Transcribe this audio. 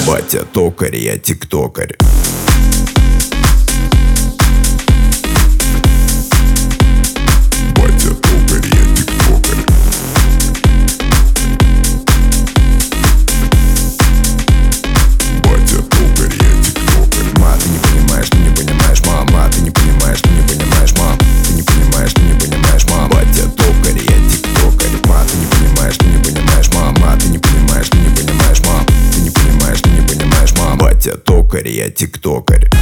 Батя токарь, я тиктокарь. Батя токарь, я тиктокарь. Батя токарь, я тиктокарь. Ма, ты не понимаешь, ты не понимаешь, мама. Ты не понимаешь, ты не понимаешь, мам. Ты не понимаешь, ты не понимаешь, мам. Батя токарь, я тиктокарь. Ма, ты не понимаешь, ты не понимаешь, мама. Ты не понимаешь, ты не понимаешь, мам. Ты не понимаешь, ты не понимаешь, мам. Батя токарь, я тиктокарь.